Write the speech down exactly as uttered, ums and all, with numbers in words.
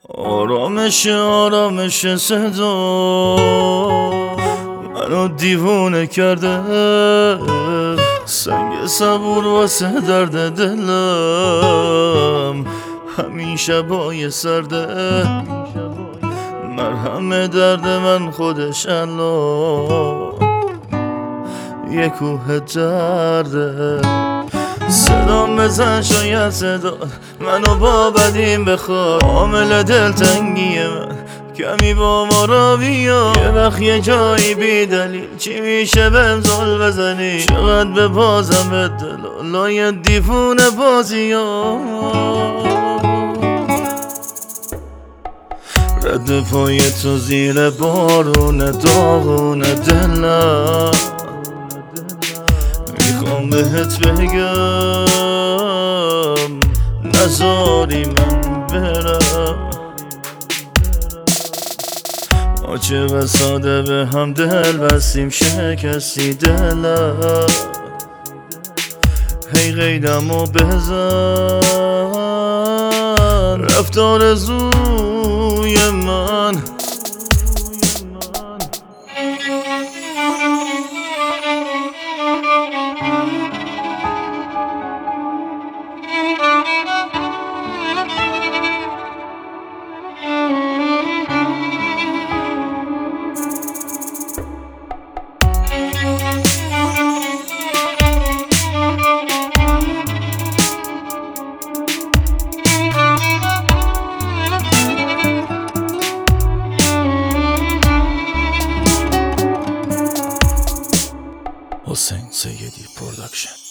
آرامش آرامش صدا منو دیوونه کرده، سنگ صبور واسه درد دلم همین شبای سرده. مرهم درد من خودش الان یه کوه درده. صدام بزن شاید صدا منو با بدیم بخواد، عامل دلتنگی من کمی با ما را بیا. یه وقت یه جایی بی دلیل چی میشه بهم زل بزنی، چقدر به بازم به دل لای دیوونه بازی ها. رد پای تو زیر بارون داغون دلم، میخوام بهت بگم نذاری من برم. ما چقدر ساده به هم دل بستیم، شکستی دلم. هی قیدمو بزن رفت آرزوی من. حسین سیدی پروداکشن.